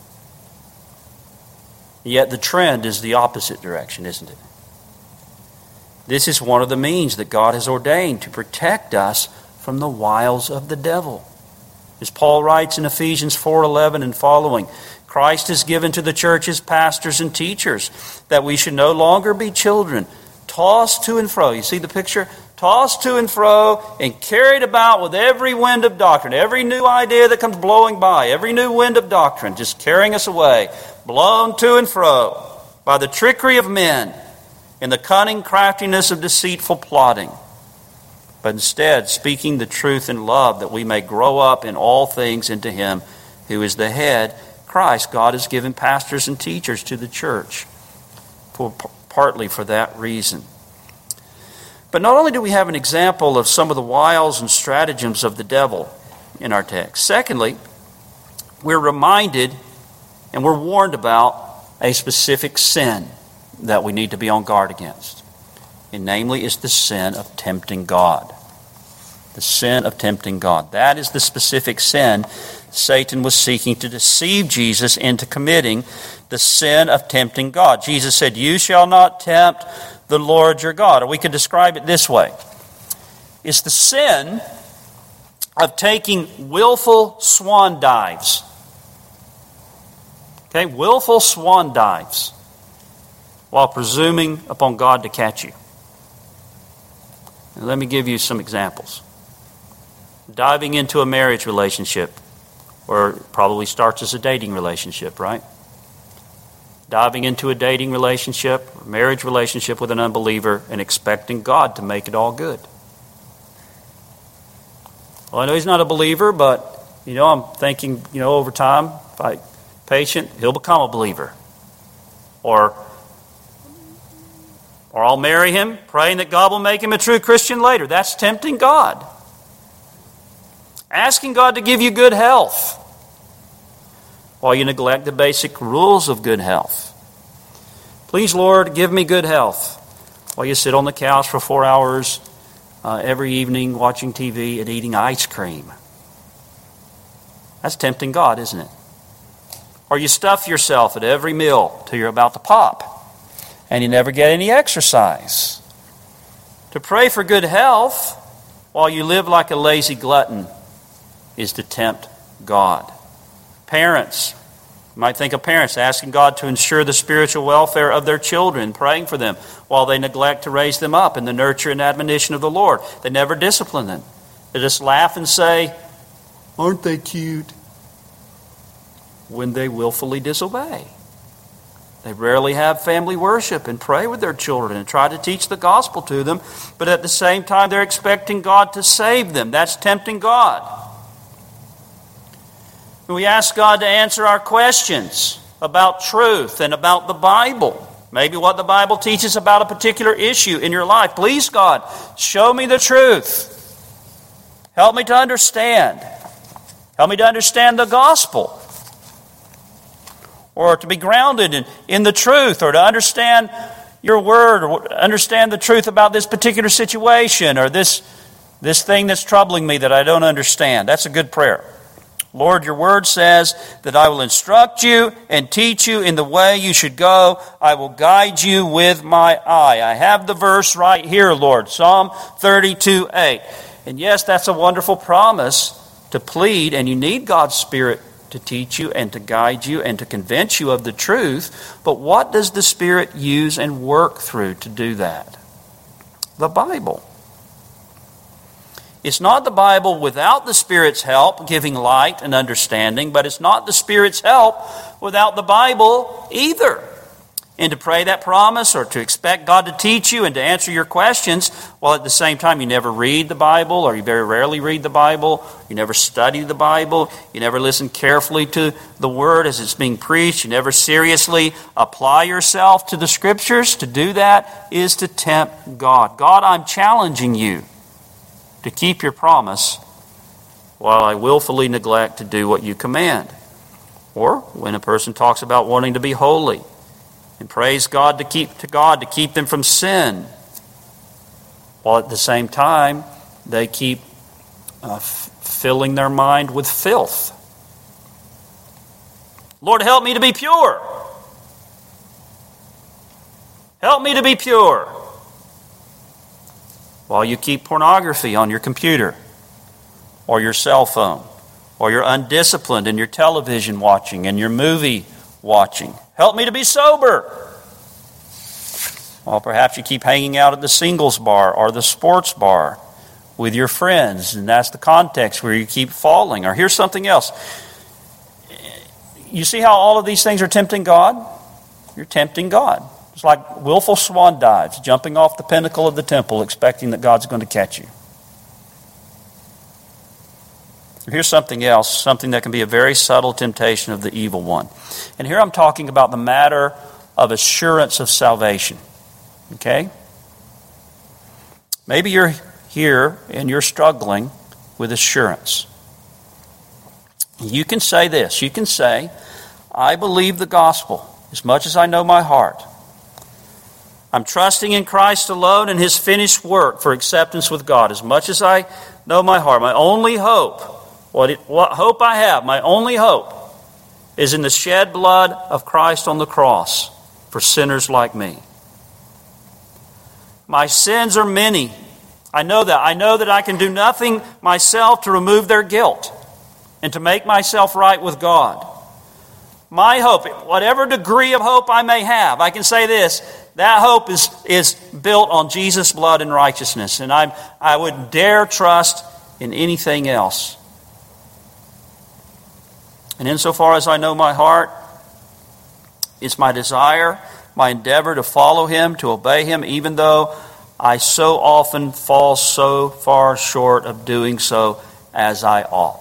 Yet the trend is the opposite direction, isn't it? This is one of the means that God has ordained to protect us from the wiles of the devil. As Paul writes in Ephesians 4:11 and following, Christ has given to the churches pastors and teachers that we should no longer be children, tossed to and fro. You see the picture? Tossed to and fro and carried about with every wind of doctrine, every new idea that comes blowing by, every new wind of doctrine just carrying us away, blown to and fro by the trickery of men and the cunning craftiness of deceitful plotting. But instead, speaking the truth in love, that we may grow up in all things into Him who is the head, Christ. God has given pastors and teachers to the church, partly for that reason. But not only do we have an example of some of the wiles and stratagems of the devil in our text. Secondly, we're reminded and we're warned about a specific sin that we need to be on guard against. And namely is the sin of tempting God. The sin of tempting God. That is the specific sin Satan was seeking to deceive Jesus into committing, the sin of tempting God. Jesus said, "You shall not tempt the Lord your God." Or we could describe it this way. It's the sin of taking willful swan dives. Okay, willful swan dives while presuming upon God to catch you. And let me give you some examples. Diving into a marriage relationship, or it probably starts as a dating relationship, right? Diving into a dating relationship, or marriage relationship with an unbeliever and expecting God to make it all good. Well, I know he's not a believer, but, I'm thinking, over time, if I'm patient, he'll become a believer. Or I'll marry him, praying that God will make him a true Christian later. That's tempting God. Asking God to give you good health while you neglect the basic rules of good health. Please, Lord, give me good health while you sit on the couch for 4 hours every evening watching TV and eating ice cream. That's tempting God, isn't it? Or you stuff yourself at every meal till you're about to pop and you never get any exercise. To pray for good health while you live like a lazy glutton is to tempt God. Parents, you might think of parents asking God to ensure the spiritual welfare of their children, praying for them while they neglect to raise them up in the nurture and admonition of the Lord. They never discipline them. They just laugh and say, "Aren't they cute?" when they willfully disobey. They rarely have family worship and pray with their children and try to teach the gospel to them, but at the same time they're expecting God to save them. That's tempting God. We ask God to answer our questions about truth and about the Bible. Maybe what the Bible teaches about a particular issue in your life. Please, God, show me the truth. Help me to understand. Help me to understand the gospel. Or to be grounded in the truth, or to understand your word, or understand the truth about this particular situation, or this thing that's troubling me that I don't understand. That's a good prayer. Lord, your word says that I will instruct you and teach you in the way you should go. I will guide you with my eye. I have the verse right here, Lord, Psalm 32:8. And yes, that's a wonderful promise to plead, and you need God's Spirit to teach you and to guide you and to convince you of the truth. But what does the Spirit use and work through to do that? The Bible. It's not the Bible without the Spirit's help, giving light and understanding, but it's not the Spirit's help without the Bible either. And to pray that promise or to expect God to teach you and to answer your questions, while at the same time you never read the Bible, or you very rarely read the Bible, you never study the Bible, you never listen carefully to the Word as it's being preached, you never seriously apply yourself to the Scriptures. To do that is to tempt God. God, I'm challenging you to keep your promise while I willfully neglect to do what you command. Or when a person talks about wanting to be holy and praise God to keep them from sin, while at the same time they keep filling their mind with filth. Lord, help me to be pure. Help me to be pure. While you keep pornography on your computer or your cell phone, or you're undisciplined in your television watching and your movie watching. Help me to be sober. Well, perhaps you keep hanging out at the singles bar or the sports bar with your friends, and that's the context where you keep falling. Or here's something else. You see how all of these things are tempting God? You're tempting God. It's like willful swan dives, jumping off the pinnacle of the temple, expecting that God's going to catch you. Here's something else, something that can be a very subtle temptation of the evil one. And here I'm talking about the matter of assurance of salvation. Okay? Maybe you're here and you're struggling with assurance. You can say this. You can say, I believe the gospel as much as I know my heart. I'm trusting in Christ alone and His finished work for acceptance with God as much as I know my heart. My only hope, what hope I have, my only hope is in the shed blood of Christ on the cross for sinners like me. My sins are many. I know that. I know that I can do nothing myself to remove their guilt and to make myself right with God. My hope, whatever degree of hope I may have, I can say this, that hope is built on Jesus' blood and righteousness, and I wouldn't dare trust in anything else. And insofar as I know my heart, it's my desire, my endeavor to follow Him, to obey Him, even though I so often fall so far short of doing so as I ought.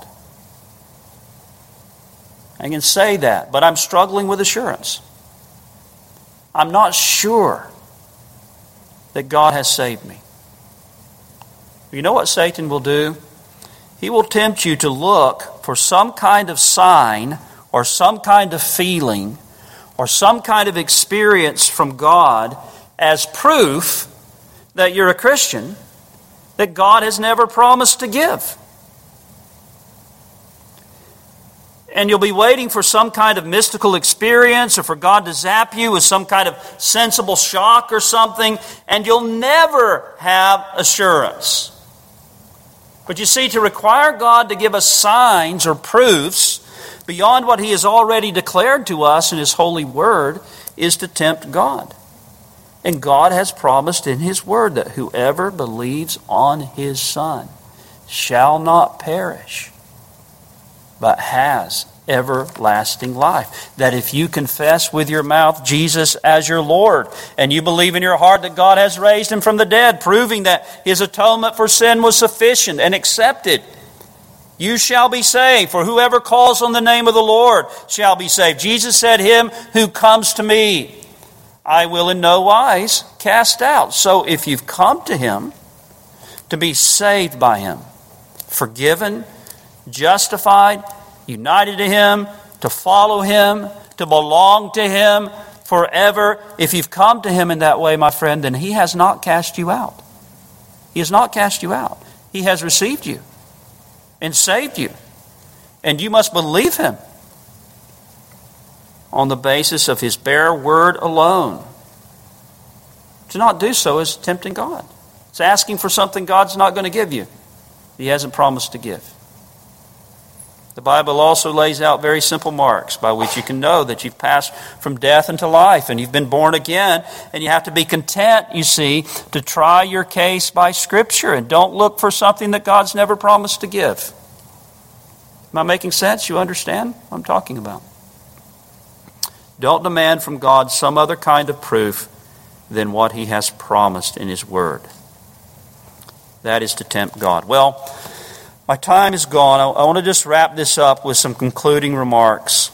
I can say that, but I'm struggling with assurance. I'm not sure that God has saved me. You know what Satan will do? He will tempt you to look for some kind of sign or some kind of feeling or some kind of experience from God as proof that you're a Christian that God has never promised to give. And you'll be waiting for some kind of mystical experience or for God to zap you with some kind of sensible shock or something, and you'll never have assurance. But you see, to require God to give us signs or proofs beyond what He has already declared to us in His holy word is to tempt God. And God has promised in His word that whoever believes on His Son shall not perish, but has everlasting life. That if you confess with your mouth Jesus as your Lord, and you believe in your heart that God has raised Him from the dead, proving that His atonement for sin was sufficient and accepted, you shall be saved. For whoever calls on the name of the Lord shall be saved. Jesus said, him who comes to me, I will in no wise cast out. So if you've come to Him to be saved by Him, forgiven, justified, united to Him, to follow Him, to belong to Him forever. If you've come to Him in that way, my friend, then He has not cast you out. He has not cast you out. He has received you and saved you And you must believe him on the basis of his bare word alone. To not do so is tempting God. It's asking for something God's not going to give you. He hasn't promised to give. The Bible also lays out very simple marks by which you can know that you've passed from death into life and you've been born again. And you have to be content, you see, to try your case by Scripture and don't look for something that God's never promised to give. Am I making sense? You understand what I'm talking about? Don't demand from God some other kind of proof than what he has promised in his word. That is to tempt God. Well, my time is gone. I want to just wrap this up with some concluding remarks.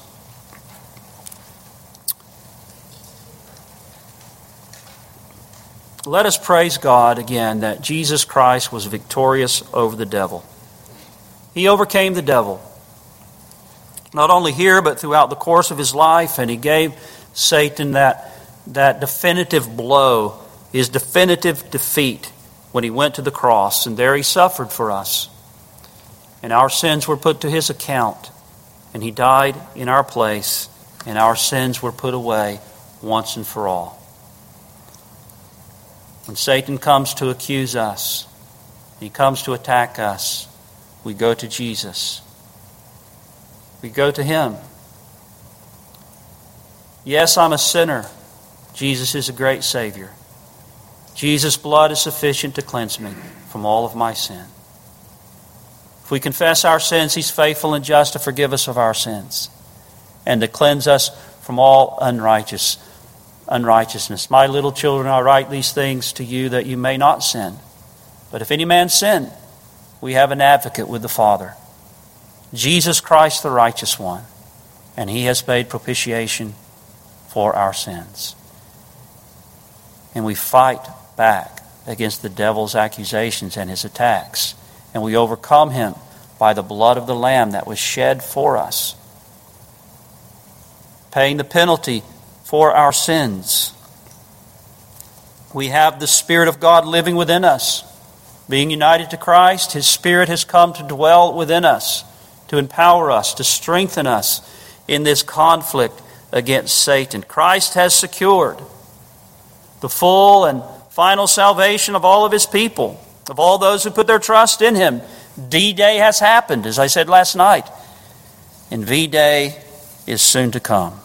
Let us praise God again that Jesus Christ was victorious over the devil. He overcame the devil. Not only here, but throughout the course of his life, and he gave Satan that definitive blow, his definitive defeat when he went to the cross, and there he suffered for us. And our sins were put to his account, and he died in our place, and our sins were put away once and for all. When Satan comes to accuse us, he comes to attack us, we go to Jesus. We go to him. Yes, I'm a sinner. Jesus is a great Savior. Jesus' blood is sufficient to cleanse me from all of my sin. If we confess our sins, he's faithful and just to forgive us of our sins and to cleanse us from all unrighteousness. My little children, I write these things to you that you may not sin. But if any man sin, we have an advocate with the Father, Jesus Christ the righteous one, and he has paid propitiation for our sins. And we fight back against the devil's accusations and his attacks. And we overcome him by the blood of the Lamb that was shed for us, paying the penalty for our sins. We have the Spirit of God living within us. Being united to Christ, his Spirit has come to dwell within us, to empower us, to strengthen us in this conflict against Satan. Christ has secured the full and final salvation of all of his people, of all those who put their trust in him. D-Day has happened, as I said last night, and V-Day is soon to come.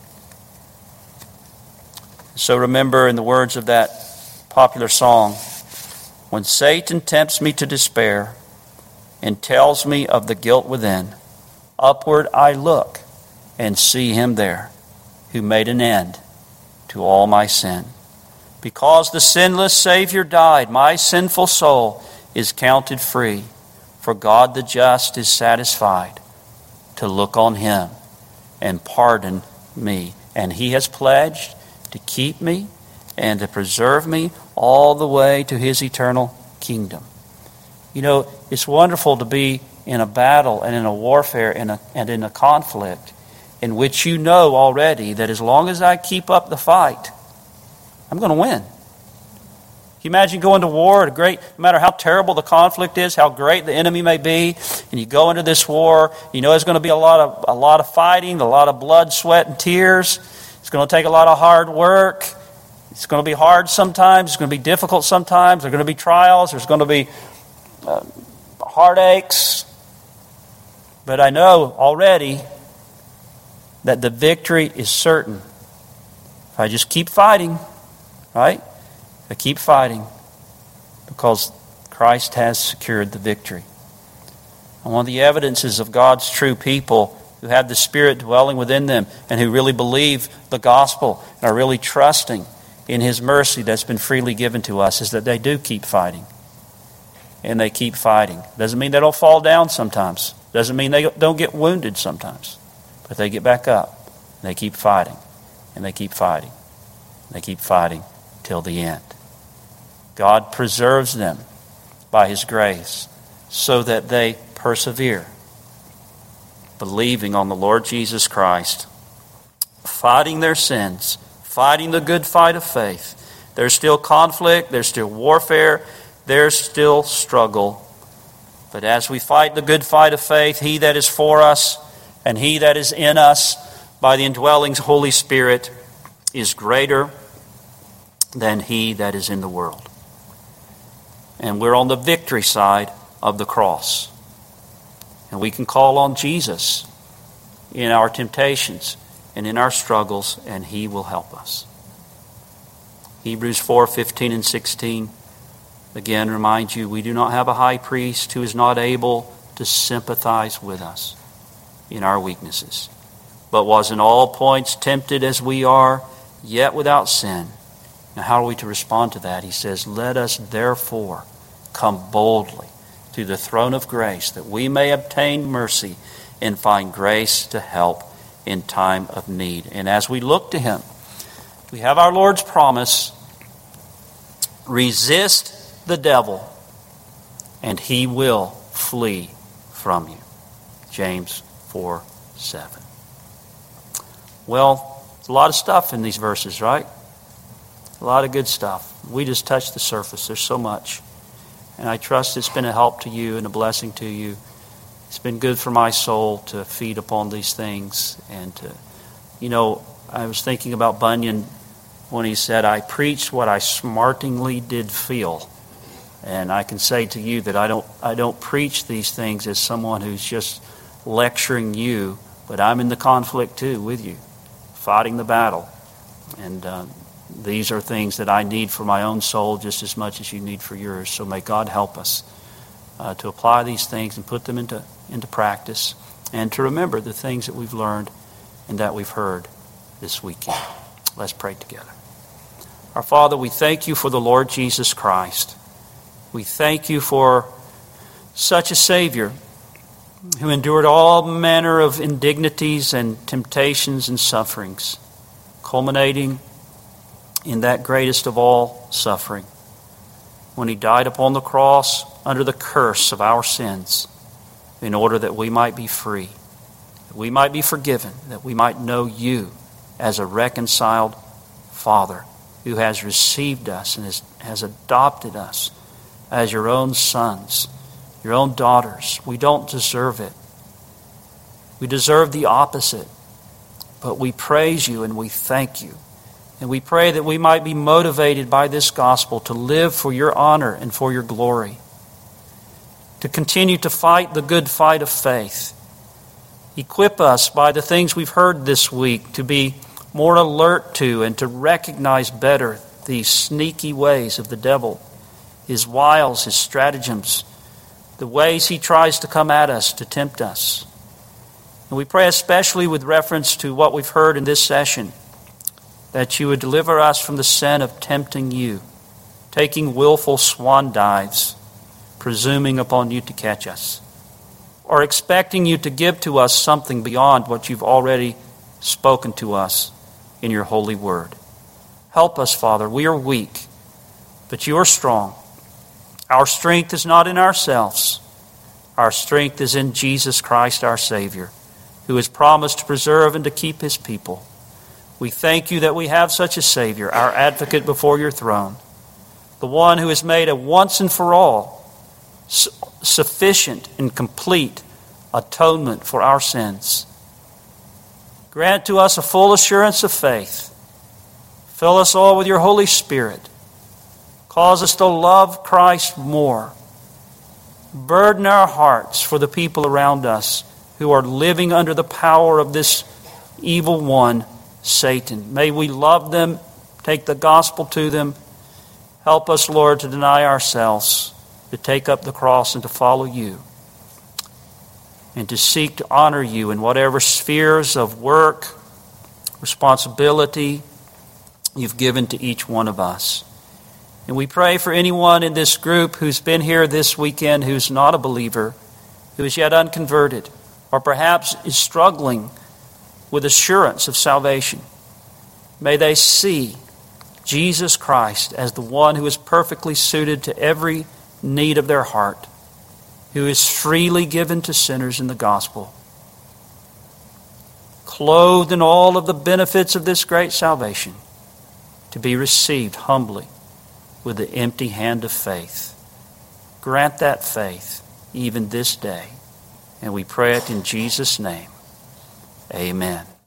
So remember, in the words of that popular song, when Satan tempts me to despair and tells me of the guilt within, upward I look and see him there who made an end to all my sin. Because the sinless Savior died, my sinful soul is counted free. For God the just is satisfied to look on him and pardon me. And he has pledged to keep me and to preserve me all the way to his eternal kingdom. You know, it's wonderful to be in a battle and in a warfare and in a conflict in which you know already that as long as I keep up the fight, I'm going to win. Can you imagine going to war, no matter how terrible the conflict is, how great the enemy may be, and you go into this war, you know there's going to be a lot of fighting, a lot of blood, sweat, and tears. It's going to take a lot of hard work. It's going to be hard sometimes. It's going to be difficult sometimes. There are going to be trials. There's going to be heartaches. But I know already that the victory is certain. If I just keep fighting, right? I keep fighting because Christ has secured the victory. And one of the evidences of God's true people who have the Spirit dwelling within them and who really believe the gospel and are really trusting in his mercy that's been freely given to us is that they do keep fighting. And they keep fighting. Doesn't mean they don't fall down sometimes. Doesn't mean they don't get wounded sometimes. But they get back up. And they keep fighting. And they keep fighting. And they keep fighting till the end. God preserves them by his grace so that they persevere, believing on the Lord Jesus Christ, fighting their sins, fighting the good fight of faith. There's still conflict, there's still warfare, there's still struggle, But as we fight the good fight of faith, he that is for us and he that is in us by the indwelling Holy Spirit is greater than he that is in the world. And we're on the victory side of the cross. And we can call on Jesus in our temptations and in our struggles, and he will help us. Hebrews 4:15 and 16 again remind you, we do not have a high priest who is not able to sympathize with us in our weaknesses, but was in all points tempted as we are, yet without sin. Now how are we to respond to that? He says, let us therefore come boldly to the throne of grace, that we may obtain mercy and find grace to help in time of need. And as we look to him, we have our Lord's promise, resist the devil, and he will flee from you. James 4:7. Well, there's a lot of stuff in these verses, right? A lot of good stuff. We just touched the surface. There's so much. And I trust it's been a help to you and a blessing to you. It's been good for my soul to feed upon these things. And I was thinking about Bunyan when he said, I preached what I smartingly did feel. And I can say to you that I don't preach these things as someone who's just lecturing you, but I'm in the conflict too with you, fighting the battle. And these are things that I need for my own soul just as much as you need for yours. So may God help us to apply these things and put them into practice, and to remember the things that we've learned and that we've heard this weekend. Let's pray together. Our Father, we thank you for the Lord Jesus Christ. We thank you for such a Savior who endured all manner of indignities and temptations and sufferings, culminating in that greatest of all suffering, when he died upon the cross under the curse of our sins, in order that we might be free, that we might be forgiven, that we might know you as a reconciled Father who has received us and has adopted us as your own sons, your own daughters. We don't deserve it. We deserve the opposite. But we praise you and we thank you. And we pray that we might be motivated by this gospel to live for your honor and for your glory, to continue to fight the good fight of faith. Equip us by the things we've heard this week to be more alert to and to recognize better these sneaky ways of the devil, his wiles, his stratagems, the ways he tries to come at us to tempt us. And we pray especially with reference to what we've heard in this session, that you would deliver us from the sin of tempting you, taking willful swan dives, presuming upon you to catch us, or expecting you to give to us something beyond what you've already spoken to us in your holy word. Help us, Father. We are weak, but you are strong. Our strength is not in ourselves. Our strength is in Jesus Christ, our Savior, who has promised to preserve and to keep his people. We thank you that we have such a Savior, our advocate before your throne, the one who has made a once and for all sufficient and complete atonement for our sins. Grant to us a full assurance of faith. Fill us all with your Holy Spirit. Cause us to love Christ more. Burden our hearts for the people around us who are living under the power of this evil one, Satan. May we love them, take the gospel to them. Help us, Lord, to deny ourselves, to take up the cross and to follow you, and to seek to honor you in whatever spheres of work, responsibility you've given to each one of us. And we pray for anyone in this group who's been here this weekend who's not a believer, who is yet unconverted, or perhaps is struggling with assurance of salvation. May they see Jesus Christ as the one who is perfectly suited to every need of their heart, who is freely given to sinners in the gospel, clothed in all of the benefits of this great salvation, to be received humbly with the empty hand of faith. Grant that faith even this day. And we pray it in Jesus' name. Amen.